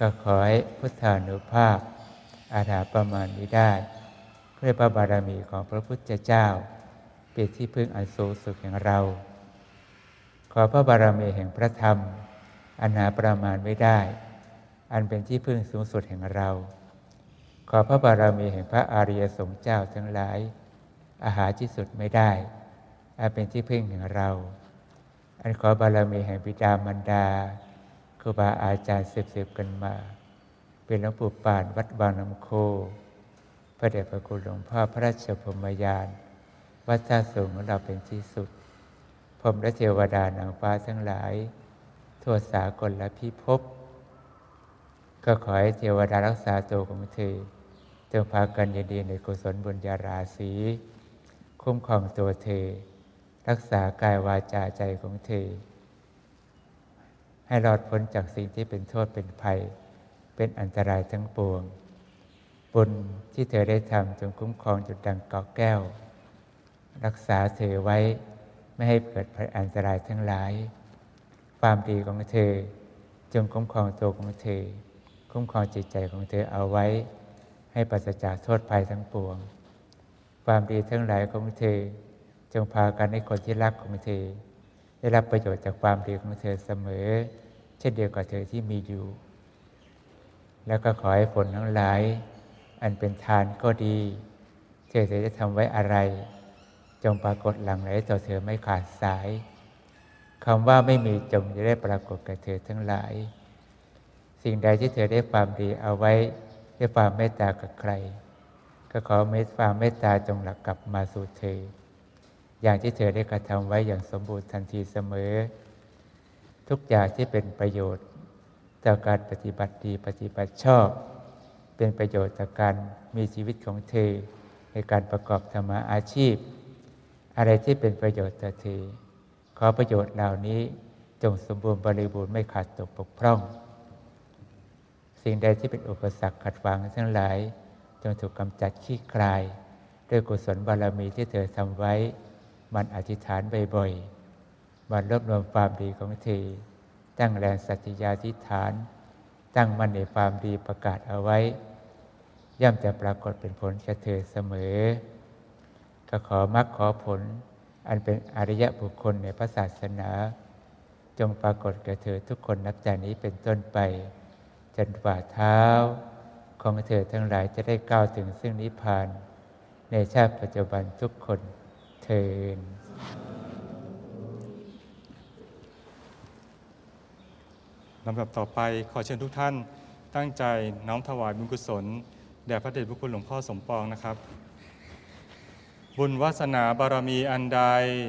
ก็ขอให้พุทธานุภาพอาถรรพ์ประมาณนี้ได้ด้วยพระบารมีของพระพุทธเจ้าเป็นที่พึ่งอันสูงสุดแห่งเราขอพระบารมีแห่งพระธรรมอันหาประมาณไม่ได้อันเป็นที่พึ่งสูงสุดแห่งเราขอพระบารมีแห่งพระอริยสงฆ์เจ้าทั้งหลายอาหาที่สุดไม่ได้อันเป็นที่พึ่งแห่งเราอันขอบารมีแห่งบิดามารดาครูบาอาจารย์สืบกันมาเป็นหลวงปู่ปานวัดบางน้ำโคพระเดชพระคุณหลวงพ่อพระราชพรหมยานวัดท่าสูงของเราเป็นที่สุดพรหมและเทวดานางฟ้าทั้งหลายทั่วสากลและพิภพก็ขอให้เทวดารักษาตัวของเธอจงพากันยินดีในกุศลบุญญาราศีคุ้มครองตัวเธอรักษากายวาจาใจของเธอให้รอดพ้นจากสิ่งที่เป็นโทษเป็นภัยเป็นอันตรายทั้งปวงบุญที่เธอได้ทำจงคุ้มครองจุดดังเกาะแก้วรักษาเธอไว้ไม่ให้เกิดภัยอันตรายทั้งหลายความดีของเธอจงคุ้มครองตัวของเธอคุ้มครองจิตใจของเธอเอาไว้ให้ปราศจากโทษภัยทั้งปวงความดีทั้งหลายของเธอจงพากันให้คนที่รักของเธอได้รับประโยชน์จากความดีของเธอเสมอเช่นเดียวกับเธอที่มีอยู่แล้วก็ขอให้ผลทั้งหลายอันเป็นทานก็ดีเธอจะทำไว้อะไรจงปรากฏหลั่งไหลต่อเธอไม่ขาดสายคำว่าไม่มีจงจะได้ปรากฏกับเธอทั้งหลายสิ่งใดที่เธอได้ความดีเอาไว้ด้วยความเมตตากับใครก็ขอความเมตตาจงหลั่งกลับมาสู่เธออย่างที่เธอได้กระทำไว้อย่างสมบูรณ์ทันทีเสมอทุกอย่างที่เป็นประโยชน์ต่อการปฏิบัติดีปฏิบัติชอบเป็นประโยชน์ต่อการมีชีวิตของเธอในการประกอบธรรมอาชีพอะไรที่เป็นประโยชน์ต่อเธอขอประโยชน์เหล่านี้จงสมบูรณ์บริบูรณ์ไม่ขาดตกบกพร่องสิ่งใดที่เป็นอุปสรรคขัดขวางทั้งหลายจงถูกกำจัดคลี่คลายด้วยกุศลบารมีที่เธอทำไว้มันอธิษฐานบ่อยๆมันรวบรวมความดีของเธอตั้งแรงสัจจยาธิษฐานตั้งมั่นในความดีประกาศเอาไว้ย่อมจะปรากฏเป็นผลแก่เธอเสมอก็ขอมรรคขอผลอันเป็นอริยบุคคลในพระศาสนาจงปรากฏแก่เธอทุกคนนับจากนี้เป็นต้นไปจนฝ่าเท้าของเธอทั้งหลายจะได้ก้าวถึงซึ่งนิพพานในชาติปัจจุบันทุกคนเทอญลำดับต่อไปขอเชิญทุกท่านตั้งใจน้อมถวายบุญกุศลแด่พระเดชพระคุณหลวงพ่อสมปองนะครับบุญวาสนาบารมีอันใด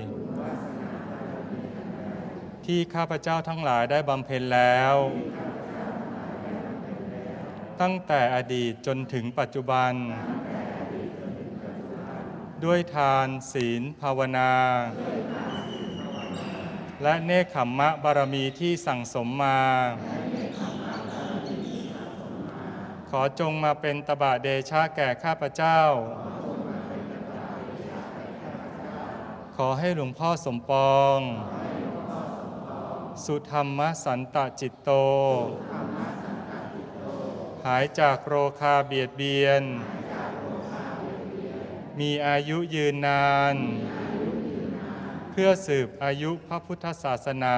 ที่ข้าพเจ้าทั้งหลายได้บำเพ็ญแล้วตั้งแต่อดีตจนถึงปัจจุบันด้วยทานศีลภาวนาและเนกขัมมะบารมีที่สั่งสมมาขอจงมาเป็นตบะเดชะแก่ข้าพเจ้าขอให้หลวงพ่อสมปองสุธรรมสันตจิตโตหายจากโรคาเบียดเบียนมีอายุยืนนานเพื่อสืบอายุพระพุทธศาสนา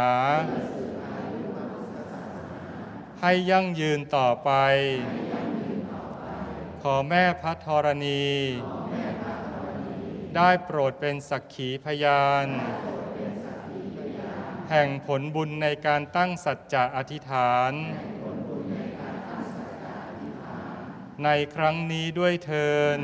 ให้ยั่งยืนต่อไปขอแม่พระธรณีได้โปรดเป็นสักขีพยานแห่งผลบุญในการตั้งสัจจะอธิษฐานในครั้งนี้ด้วยเทิน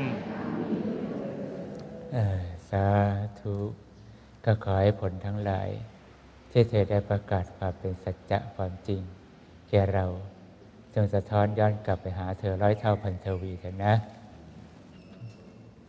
สาธุก็ขอให้ผลทั้งหลายที่เธอได้ประกาศความเป็นสัจจะความจริงแก่เราจงสะท้อนย้อนกลับไปหาเธอร้อยเท่าพันทวีเถอะนะ